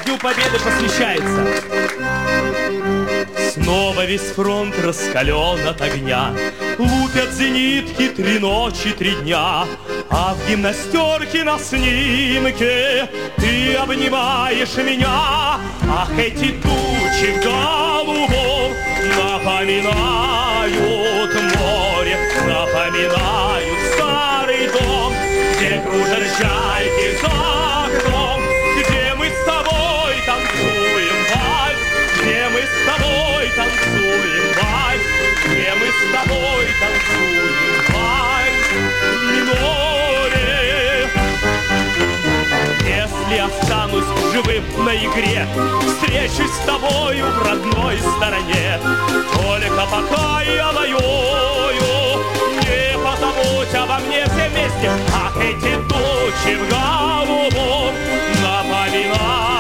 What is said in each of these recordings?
Дню Победы посвящается. Снова весь фронт раскален от огня, лупят зенитки 3 ночи, 3 дня. А в гимнастерке на снимке ты обнимаешь меня. Ах, эти тучи в голубом напоминают море, напоминают старый дом, где кружат чайки за окном, где мы с тобой танцуем вальс, где мы с тобой танцуем вальс, где мы с тобой танцуем вальс в миноре. Если останусь живым на игре, встречусь с тобою в родной стороне. Только пока я воюю, не позабудь обо мне все вместе. Ах, эти тучи в голубом напоминают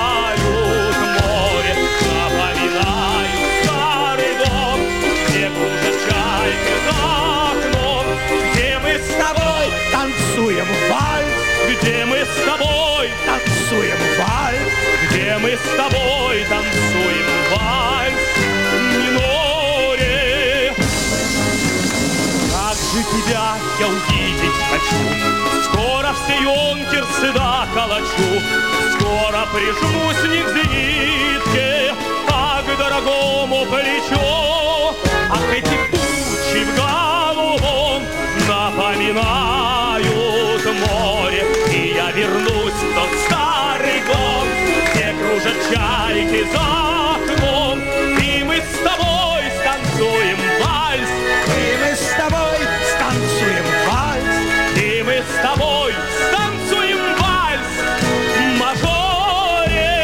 море, напоминают старый дом, где кружат чайки за окном, где мы с тобой танцуем вальс, где мы с тобой танцуем вальс, где мы с тобой танцуем вальс в миноре. Как же тебя я увидеть хочу, скоро все юнкерсы доколочу, скоро прижмусь не к зенитке, а к дорогому плечу. Ах, эти тучи в голубом напоминают море, и я вернусь в тот старый дом, где кружат чайки за окном, и мы с тобой станцуем вальс, и мы с тобой станцуем вальс, и мы с тобой станцуем вальс в мажоре.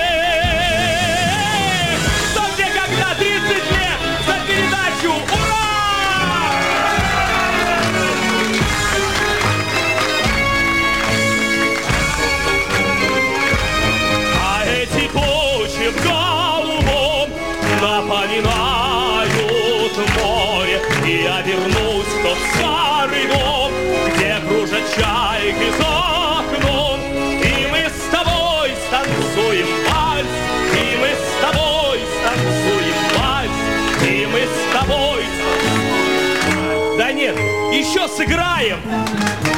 Что, где, когда 30 лет за передачу, ура! В голубом напоминают море, и я вернусь в тот старый дом, где кружат чайки за окном, и мы с тобой станцуем вальс, и мы с тобой станцуем вальс, и мы с тобой станцуем вальс. Да нет, еще сыграем.